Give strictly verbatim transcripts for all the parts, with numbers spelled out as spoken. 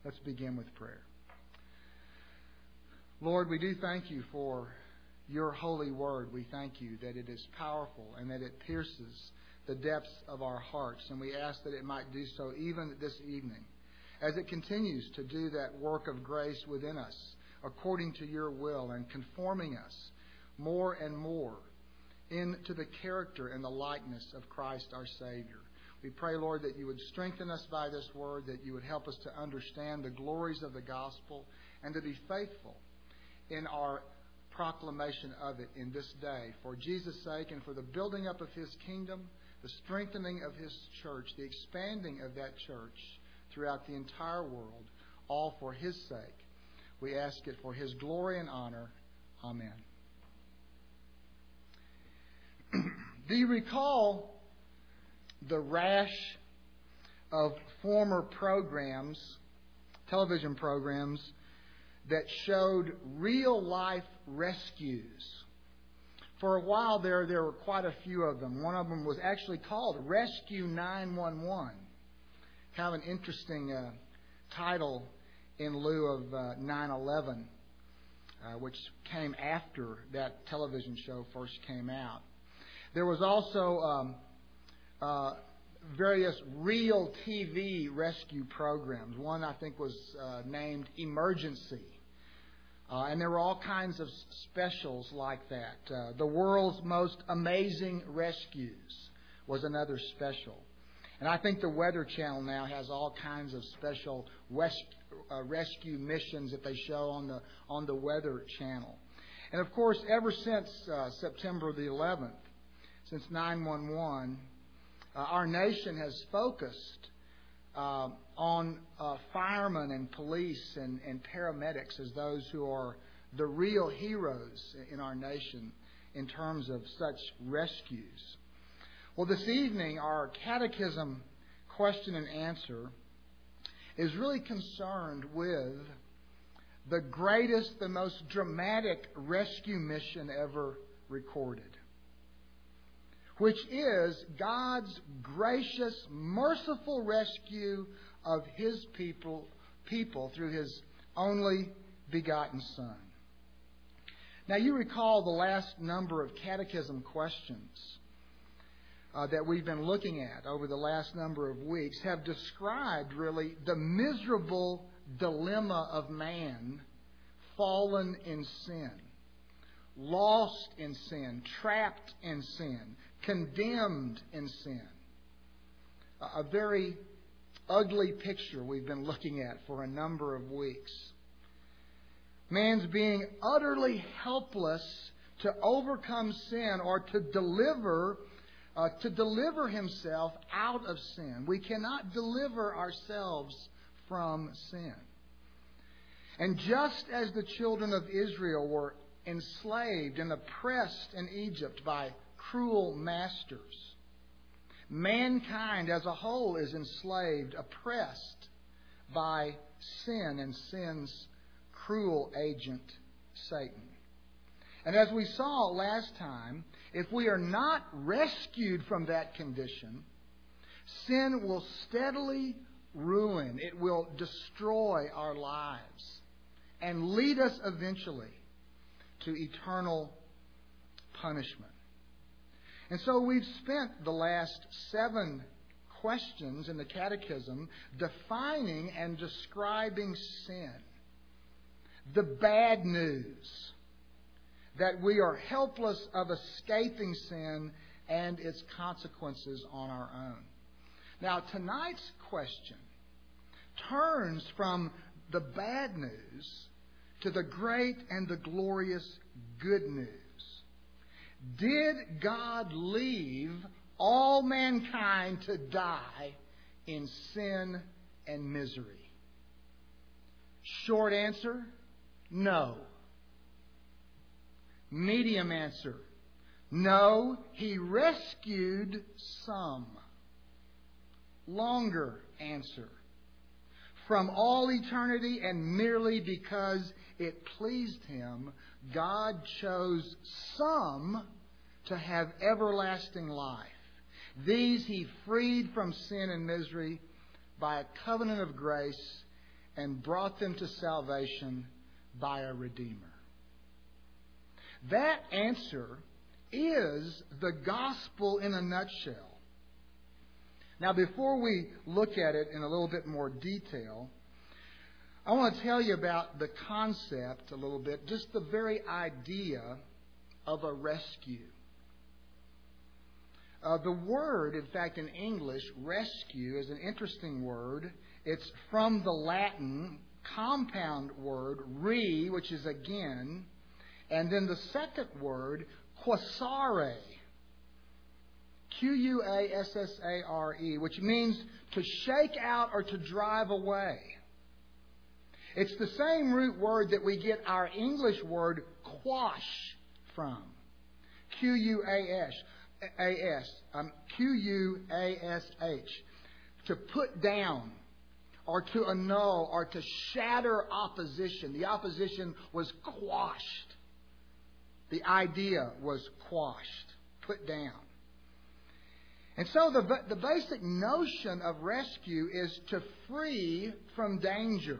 Let's begin with prayer. Lord, we do thank you for your holy word. We thank you that it is powerful and that it pierces the depths of our hearts. And we ask that it might do so even this evening as it continues to do that work of grace within us according to your will and conforming us more and more into the character and the likeness of Christ our Savior. We pray, Lord, that you would strengthen us by this word, that you would help us to understand the glories of the gospel and to be faithful in our proclamation of it in this day for Jesus' sake and for the building up of his kingdom, the strengthening of his church, the expanding of that church throughout the entire world, all for his sake. We ask it for his glory and honor. Amen. Do you recall the rash of former programs, television programs, that showed real-life rescues? For a while there, there were quite a few of them. One of them was actually called Rescue nine one one. Kind of an interesting uh, title in lieu of uh, nine eleven, uh, which came after that television show first came out. There was also um, uh, various real T V rescue programs. One, I think, was uh, named Emergency. Uh, and there were all kinds of specials like that. Uh, the World's Most Amazing Rescues was another special. And I think the Weather Channel now has all kinds of special res- uh, rescue missions that they show on the on the Weather Channel. And of course, ever since uh, September the eleventh, since nine one one, uh, our nation has focused uh, on uh, firemen and police and, and paramedics as those who are the real heroes in our nation in terms of such rescues. Well, this evening, our catechism question and answer is really concerned with the greatest, the most dramatic rescue mission ever recorded, which is God's gracious, merciful rescue of his people, people through his only begotten Son. Now, you recall the last number of catechism questions Uh, that we've been looking at over the last number of weeks have described really the miserable dilemma of man fallen in sin, lost in sin, trapped in sin, condemned in sin. A very ugly picture we've been looking at for a number of weeks. Man's being utterly helpless to overcome sin or to deliver Uh, to deliver himself out of sin. We cannot deliver ourselves from sin. And just as the children of Israel were enslaved and oppressed in Egypt by cruel masters, mankind as a whole is enslaved, oppressed by sin and sin's cruel agent, Satan. And as we saw last time, if we are not rescued from that condition, sin will steadily ruin, it will destroy our lives and lead us eventually to eternal punishment. And so we've spent the last seven questions in the Catechism defining and describing sin, the bad news that we are helpless of escaping sin and its consequences on our own. Now, tonight's question turns from the bad news to the great and the glorious good news. Did God leave all mankind to die in sin and misery? Short answer, no. Medium answer, no, he rescued some. Longer answer, from all eternity and merely because it pleased him, God chose some to have everlasting life. These he freed from sin and misery by a covenant of grace and brought them to salvation by a Redeemer. That answer is the gospel in a nutshell. Now, before we look at it in a little bit more detail, I want to tell you about the concept a little bit, just the very idea of a rescue. Uh, the word, in fact, in English, rescue, is an interesting word. It's from the Latin compound word, re, which is again, and then the second word, quassare, Q U A S S A R E, which means to shake out or to drive away. It's the same root word that we get our English word quash from. Q U A S. A S. Um, Q U A S H. To put down or to annul or to shatter opposition. The opposition was quashed. The idea was quashed, put down. And so the, the basic notion of rescue is to free from danger.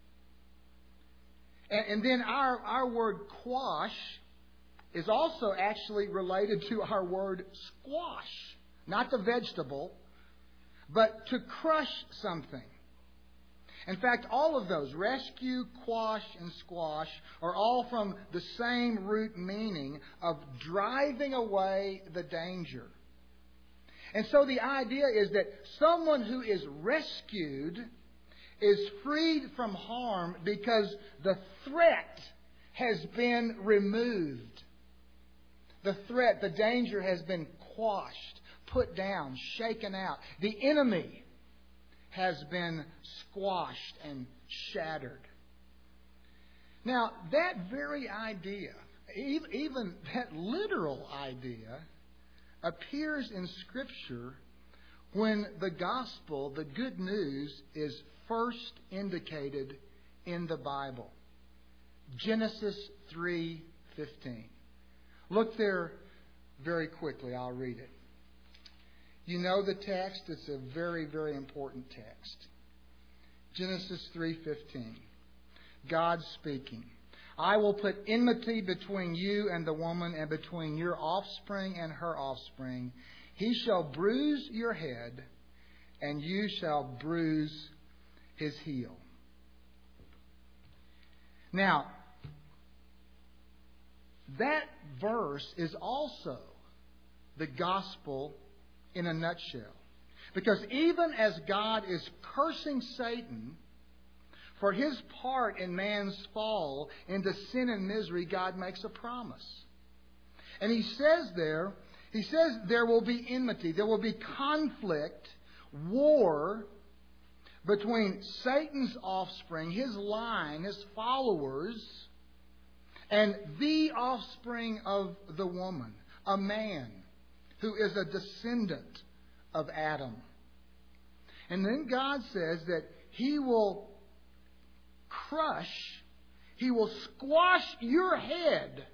And, and then our, our word quash is also actually related to our word squash. Not the vegetable, but to crush something. In fact, all of those, rescue, quash, and squash, are all from the same root meaning of driving away the danger. And so the idea is that someone who is rescued is freed from harm because the threat has been removed. The threat, the danger has been quashed, put down, shaken out. The enemy has been squashed and shattered. Now, that very idea, even that literal idea, appears in Scripture when the gospel, the good news, is first indicated in the Bible. Genesis three fifteen. Look there very quickly. I'll read it. You know the text. It's a very, very important text. Genesis three fifteen. God speaking. I will put enmity between you and the woman, and between your offspring and her offspring. He shall bruise your head, and you shall bruise his heel. Now, that verse is also the gospel in a nutshell. Because even as God is cursing Satan for his part in man's fall into sin and misery, God makes a promise. And he says there, he says there will be enmity, there will be conflict, war between Satan's offspring, his line, his followers, and the offspring of the woman, a man who is a descendant of Adam. And then God says that He will crush, He will squash your head,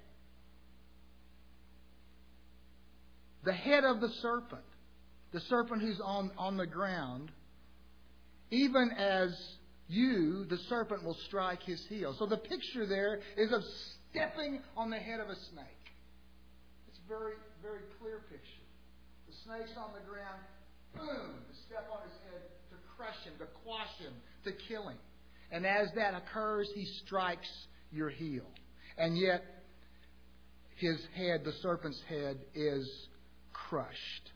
the head of the serpent, the serpent who's on, on the ground, even as you, the serpent, will strike his heel. So the picture there is of stepping on the head of a snake. It's a very, very clear picture. The snake's on the ground, boom, to step on his head, to crush him, to quash him, to kill him. And as that occurs, he strikes your heel. And yet, his head, the serpent's head, is crushed.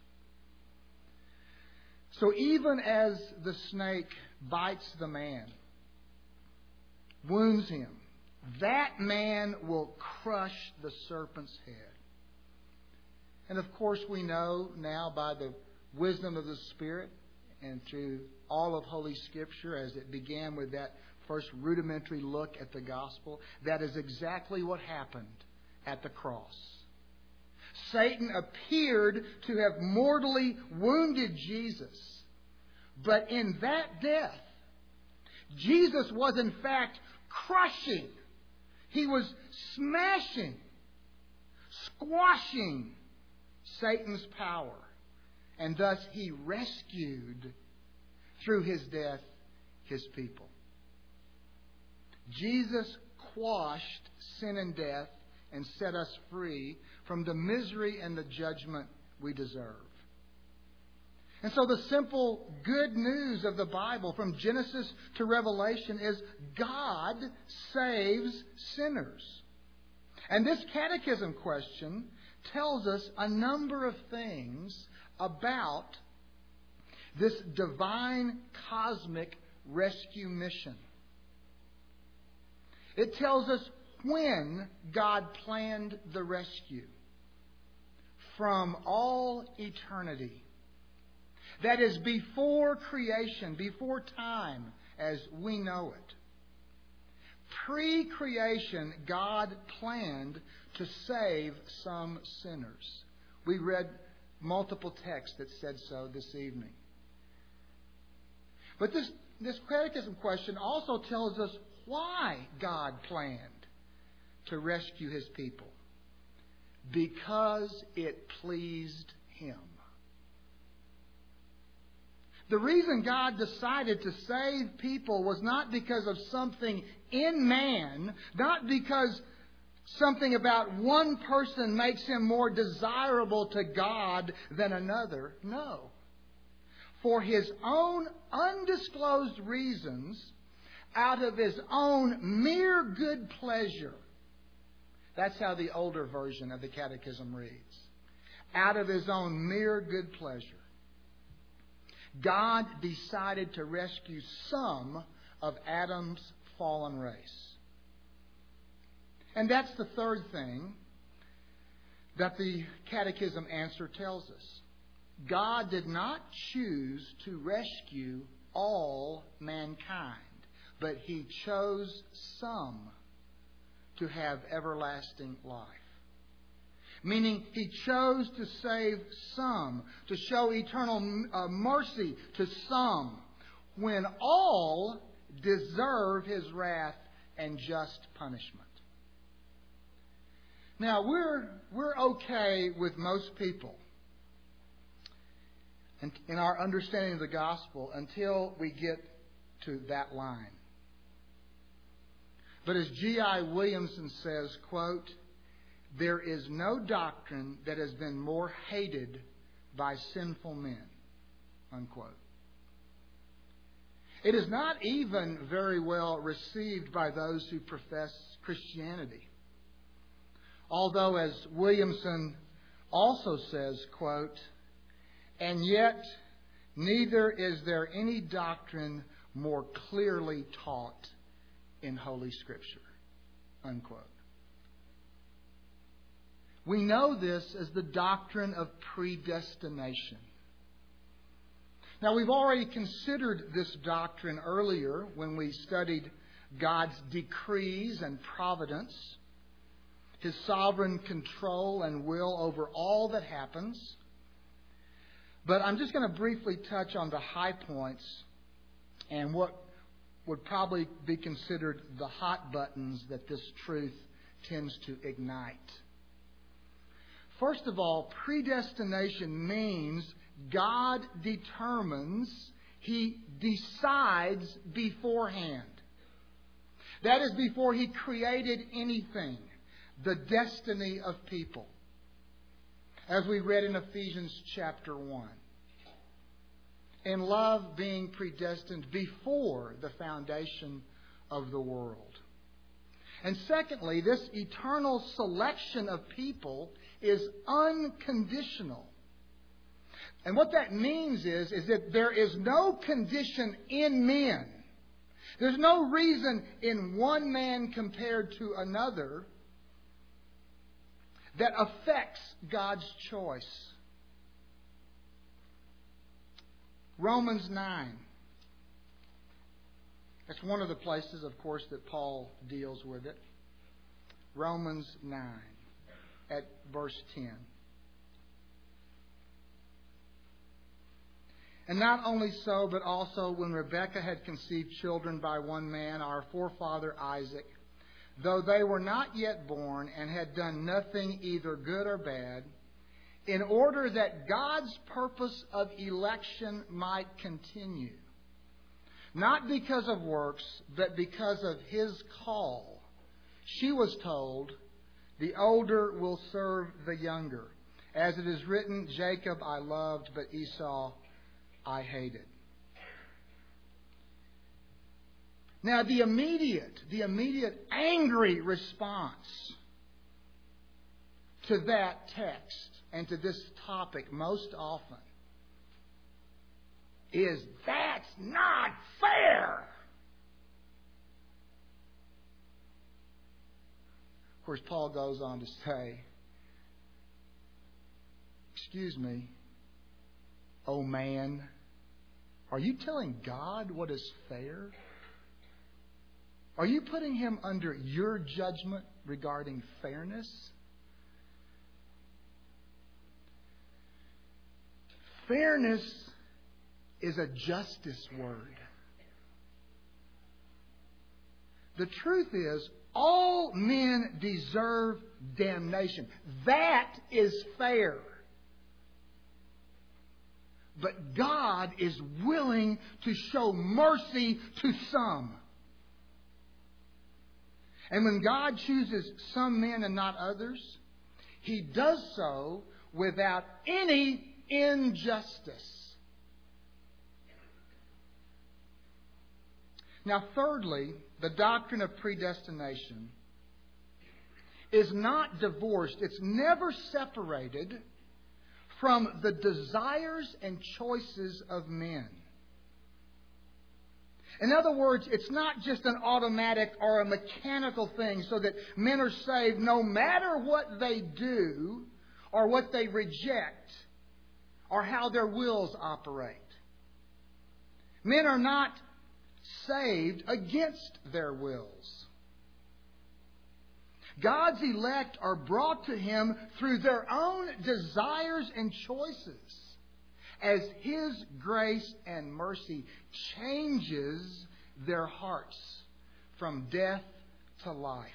So even as the snake bites the man, wounds him, that man will crush the serpent's head. And of course we know now by the wisdom of the Spirit and through all of Holy Scripture, as it began with that first rudimentary look at the gospel, that is exactly what happened at the cross. Satan appeared to have mortally wounded Jesus. But in that death, Jesus was in fact crushing. He was smashing, squashing Satan's power. And thus he rescued, through his death, his people. Jesus quashed sin and death and set us free from the misery and the judgment we deserve. And so the simple good news of the Bible from Genesis to Revelation is God saves sinners. And this catechism question tells us a number of things about this divine cosmic rescue mission. It tells us when God planned the rescue from all eternity. That is before creation, before time as we know it. Pre-creation, God planned to save some sinners. We read multiple texts that said so this evening. But this, this catechism question also tells us why God planned to rescue His people. Because it pleased Him. The reason God decided to save people was not because of something in man, not because something about one person makes him more desirable to God than another. No. For His own undisclosed reasons, out of His own mere good pleasure. That's how the older version of the Catechism reads. Out of His own mere good pleasure, God decided to rescue some of Adam's fallen race. And that's the third thing that the Catechism answer tells us. God did not choose to rescue all mankind, but He chose some to have everlasting life. Meaning He chose to save some, to show eternal uh, mercy to some, when all deserve His wrath and just punishment. Now, we're, we're okay with most people in, in our understanding of the gospel until we get to that line. But as G I Williamson says, quote, there is no doctrine that has been more hated by sinful men, unquote. It is not even very well received by those who profess Christianity. Although, as Williamson also says, quote, and yet neither is there any doctrine more clearly taught in Holy Scripture, unquote. We know this as the doctrine of predestination. Now, we've already considered this doctrine earlier when we studied God's decrees and providence, His sovereign control and will over all that happens. But I'm just going to briefly touch on the high points and what would probably be considered the hot buttons that this truth tends to ignite. First of all, predestination means God determines, He decides beforehand. That is before He created anything, the destiny of people. As we read in Ephesians chapter one. In love being predestined before the foundation of the world. And secondly, this eternal selection of people is unconditional. And what that means is, is that there is no condition in men. There's no reason in one man compared to another that affects God's choice. Romans nine. That's one of the places, of course, that Paul deals with it. Romans nine, at verse ten. And not only so, but also when Rebekah had conceived children by one man, our forefather Isaac, though they were not yet born and had done nothing either good or bad, in order that God's purpose of election might continue. not because of works, but because of his call. She was told, the older will serve the younger. As it is written, Jacob I loved, but Esau I hated. Now, the immediate, the immediate angry response to that text and to this topic most often is, that's not fair. Of course, Paul goes on to say, excuse me, oh man, are you telling God what is fair? Are you putting him under your judgment regarding fairness? Fairness is a justice word. The truth is, all men deserve damnation. That is fair. But God is willing to show mercy to some. And when God chooses some men and not others, He does so without any injustice. Now, thirdly, the doctrine of predestination is not divorced. It's never separated from the desires and choices of men. In other words, it's not just an automatic or a mechanical thing so that men are saved no matter what they do or what they reject or how their wills operate. Men are not saved against their wills. God's elect are brought to Him through their own desires and choices as His grace and mercy changes their hearts from death to life.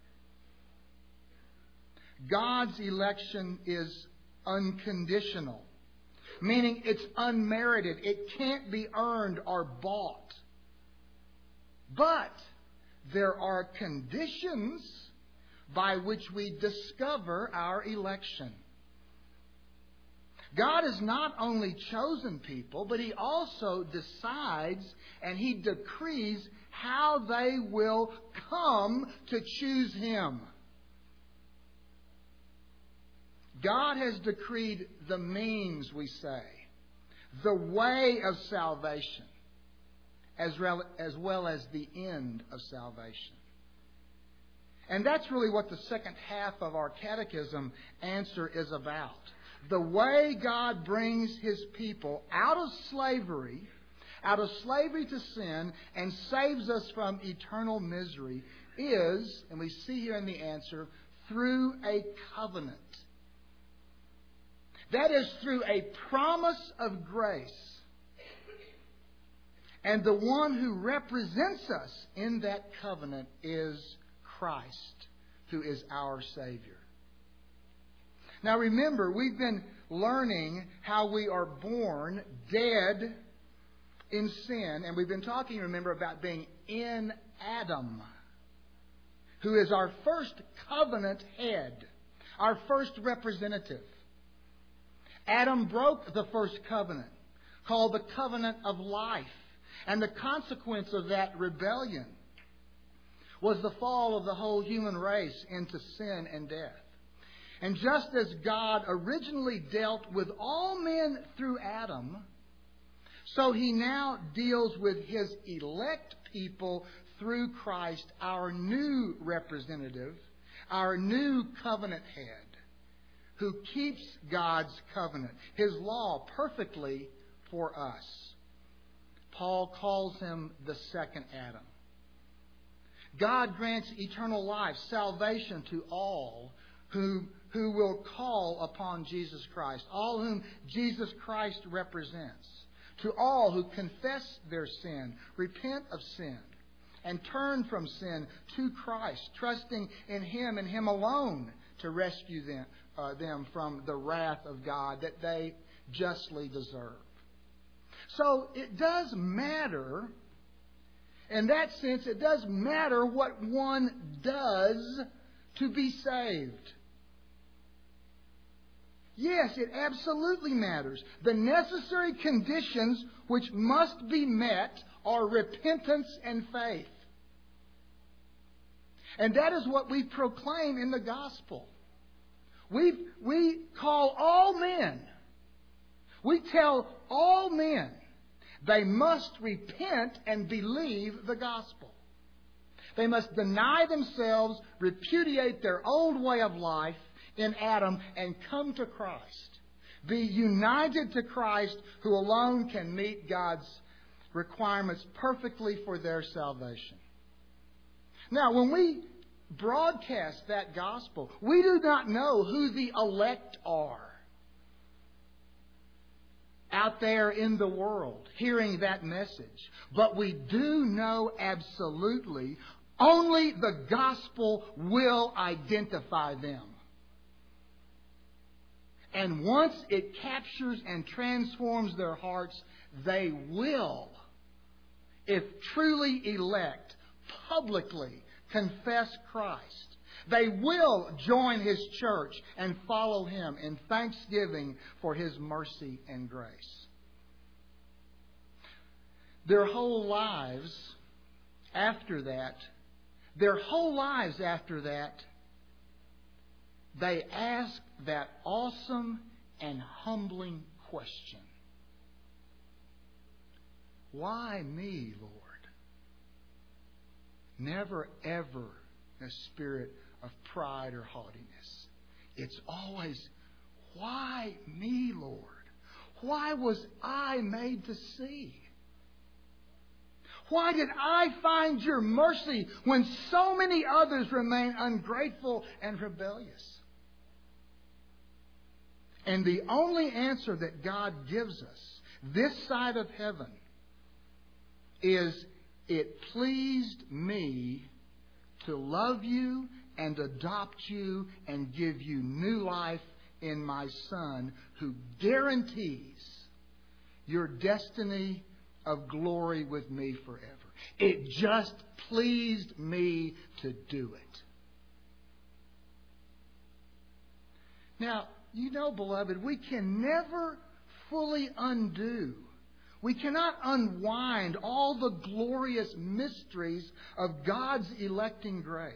God's election is unconditional, meaning it's unmerited. It can't be earned or bought. But there are conditions by which we discover our election. God has not only chosen people, but He also decides and He decrees how they will come to choose Him. God has decreed the means, we say, the way of salvation, as well, as well as the end of salvation. And that's really what the second half of our catechism answer is about. The way God brings His people out of slavery, out of slavery to sin, and saves us from eternal misery is, and we see here in the answer, through a covenant. That is through a promise of grace. And the one who represents us in that covenant is Christ, who is our Savior. Now remember, we've been learning how we are born dead in sin. And we've been talking, remember, about being in Adam, who is our first covenant head, our first representative. Adam broke the first covenant, called the covenant of life. And the consequence of that rebellion was the fall of the whole human race into sin and death. And just as God originally dealt with all men through Adam, so He now deals with His elect people through Christ, our new representative, our new covenant head, who keeps God's covenant, His law, perfectly for us. Paul calls Him the second Adam. God grants eternal life, salvation to all who, who will call upon Jesus Christ, all whom Jesus Christ represents, to all who confess their sin, repent of sin, and turn from sin to Christ, trusting in Him and Him alone to rescue them, uh, them from the wrath of God that they justly deserve. So it does matter In that sense, it does matter what one does to be saved. Yes, it absolutely matters. The necessary conditions which must be met are repentance and faith. And that is what we proclaim in the gospel. We, we call all men, we tell all men they must repent and believe the gospel. They must deny themselves, repudiate their old way of life in Adam, and come to Christ. Be united to Christ, who alone can meet God's requirements perfectly for their salvation. Now, when we broadcast that gospel, we do not know who the elect are out there in the world hearing that message. But we do know absolutely only the gospel will identify them. And once it captures and transforms their hearts, they will, if truly elect, publicly confess Christ. They will join His church and follow Him in thanksgiving for His mercy and grace. Their whole lives after that, their whole lives after that, they ask that awesome and humbling question. Why me, Lord? Never, ever a spirit of pride or haughtiness. It's always, why me, Lord? Why was I made to see? Why did I find your mercy when so many others remain ungrateful and rebellious? And the only answer that God gives us this side of heaven is, it pleased me to love you and adopt you and give you new life in my Son, who guarantees your destiny of glory with me forever. It just pleased me to do it. Now, you know, beloved, we can never fully undo. We cannot unwind all the glorious mysteries of God's electing grace.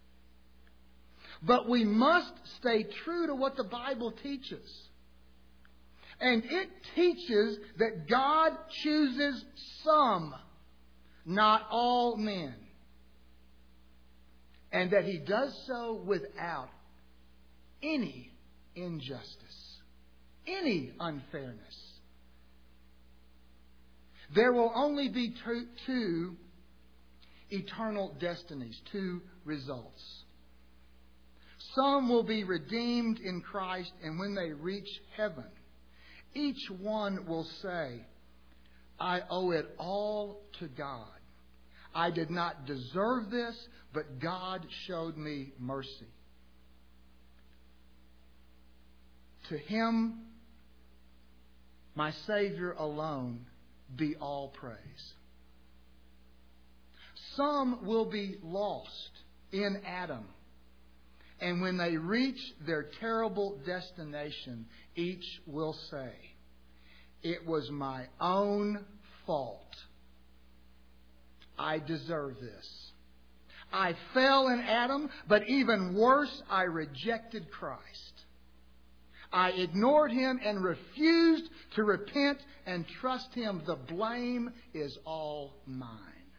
But we must stay true to what the Bible teaches. And it teaches that God chooses some, not all men. And that He does so without any injustice, any unfairness. There will only be two, two eternal destinies, two results. Some will be redeemed in Christ, and when they reach heaven, each one will say, I owe it all to God. I did not deserve this, but God showed me mercy. To Him, my Savior alone, be all praise. Some will be lost in Adam. And when they reach their terrible destination, each will say, it was my own fault. I deserve this. I fell in Adam, but even worse, I rejected Christ. I ignored Him and refused to repent and trust Him. The blame is all mine.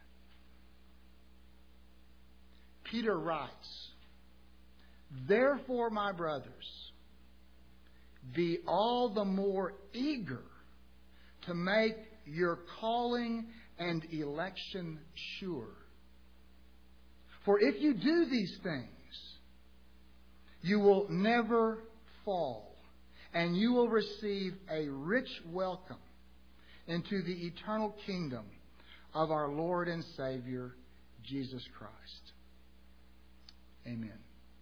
Peter writes, therefore, my brothers, be all the more eager to make your calling and election sure. For if you do these things, you will never fall, and you will receive a rich welcome into the eternal kingdom of our Lord and Savior, Jesus Christ. Amen.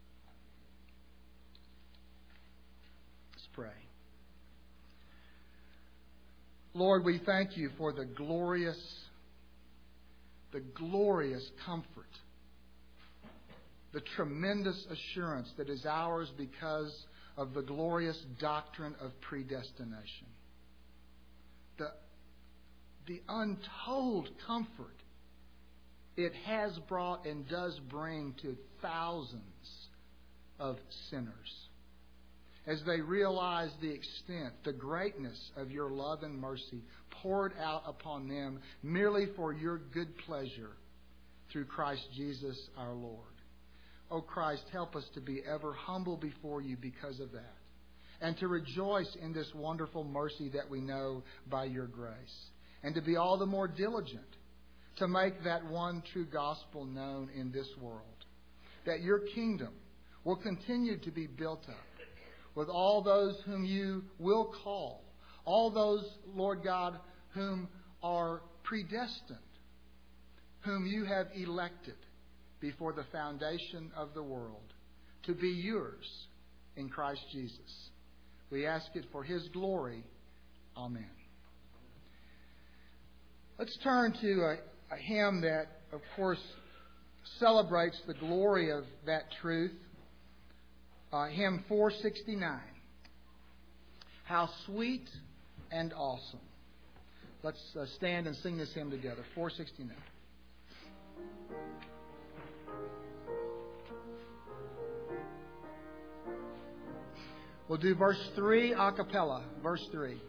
Let's pray. Lord, we thank You for the glorious the glorious comfort, the tremendous assurance that is ours because of the glorious doctrine of predestination. The, the untold comfort it has brought and does bring to thousands of sinners as they realize the extent, the greatness of your love and mercy poured out upon them merely for your good pleasure through Christ Jesus our Lord. Oh Christ, help us to be ever humble before you because of that, and to rejoice in this wonderful mercy that we know by your grace, and to be all the more diligent to make that one true gospel known in this world, that your kingdom will continue to be built up with all those whom you will call, all those, Lord God, whom are predestined, whom you have elected before the foundation of the world to be yours in Christ Jesus. We ask it for his glory. Amen. Let's turn to a, a hymn that, of course, celebrates the glory of that truth. Uh, hymn four sixty-nine. How sweet and awesome. Let's uh, stand and sing this hymn together. four sixty-nine. We'll do verse three a cappella. Verse three.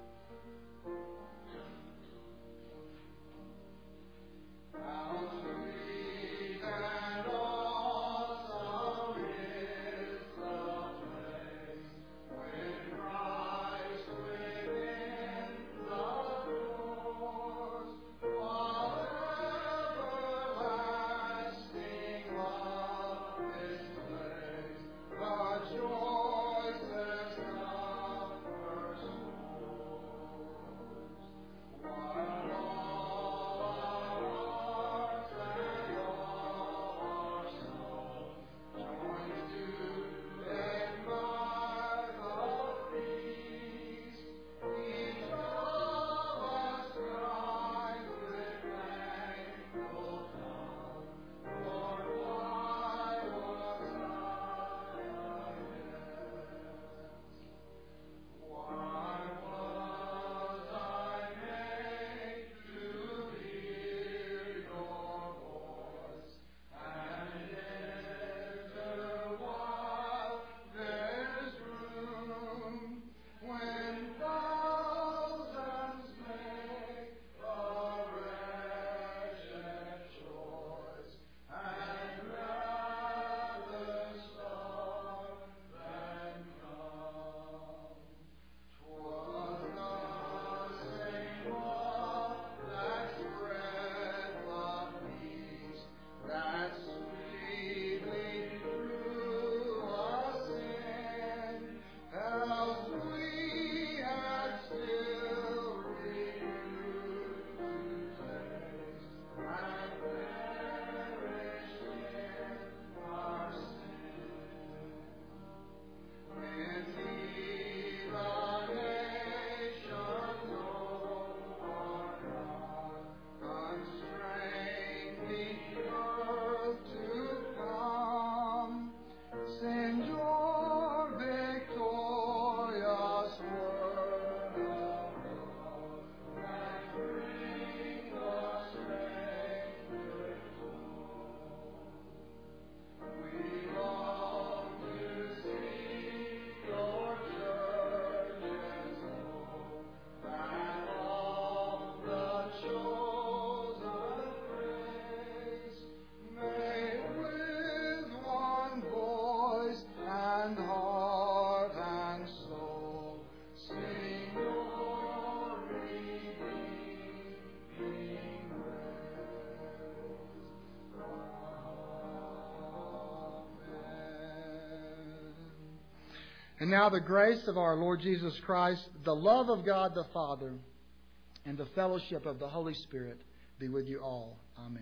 And now the grace of our Lord Jesus Christ, the love of God the Father, and the fellowship of the Holy Spirit be with you all. Amen.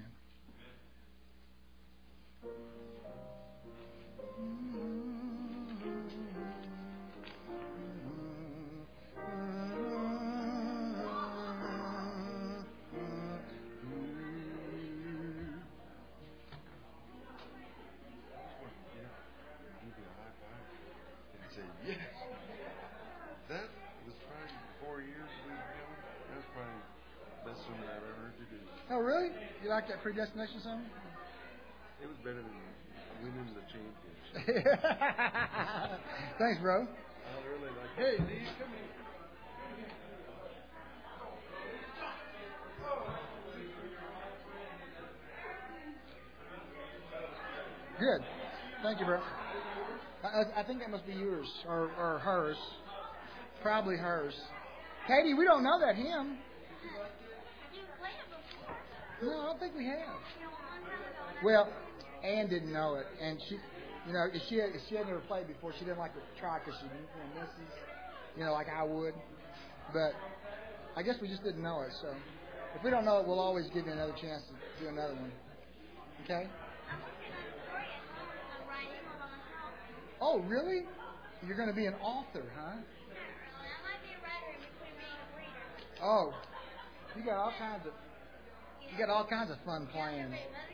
like that Predestination song? It was better than winning the championship. Thanks, bro. I really like it. Hey, Lee, come here. Good. Thank you, bro. I, I think that must be yours or, or hers. Probably hers. Katie, we don't know that hymn. No, I don't think we have. Well, Ann didn't know it, and she, you know, if she had, if she had never played before, she didn't like to try because she you know, misses, you know, like I would. But I guess we just didn't know it. So if we don't know it, we'll always give you another chance to do another one. Okay? Oh, really? You're going to be an author, huh? Oh, you got all kinds of you got all kinds of fun plans.